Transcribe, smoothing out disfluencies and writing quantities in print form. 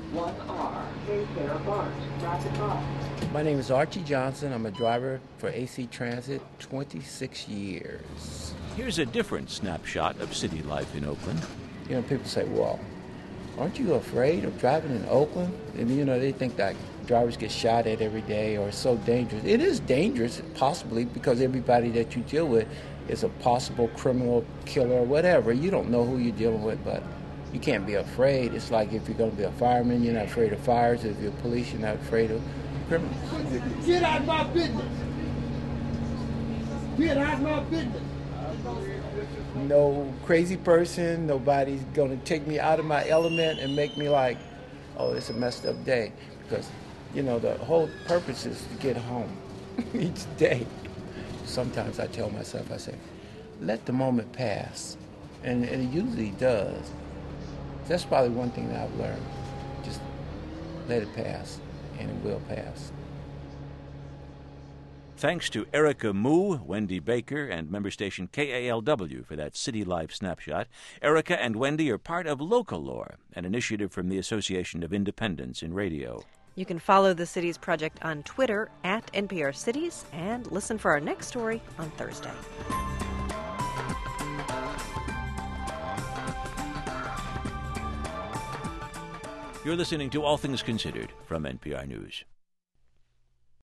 1R, Mayfair BART, traffic off. My name is Archie Johnson. I'm a driver for AC Transit, 26 years. Here's a different snapshot of city life in Oakland. You know, people say, well, aren't you afraid of driving in Oakland? And, you know, they think that drivers get shot at every day or it's so dangerous. It is dangerous, possibly, because everybody that you deal with is a possible criminal, killer, whatever. You don't know who you're dealing with, but you can't be afraid. It's like if you're going to be a fireman, you're not afraid of fires. If you're police, you're not afraid of criminals. Get out of my business. Get out of my business. No crazy person, nobody's going to take me out of my element and make me like, oh, it's a messed up day. Because, you know, the whole purpose is to get home each day. Sometimes I tell myself, I say, let the moment pass. And it usually does. That's probably one thing that I've learned. Just let it pass, and it will pass. Thanks to Erica Moo, Wendy Baker, and member station KALW for that City Life snapshot. Erica and Wendy are part of Local Lore, an initiative from the Association of Independents in Radio. You can follow the Cities Project on Twitter at NPR Cities and listen for our next story on Thursday. You're listening to All Things Considered from NPR News.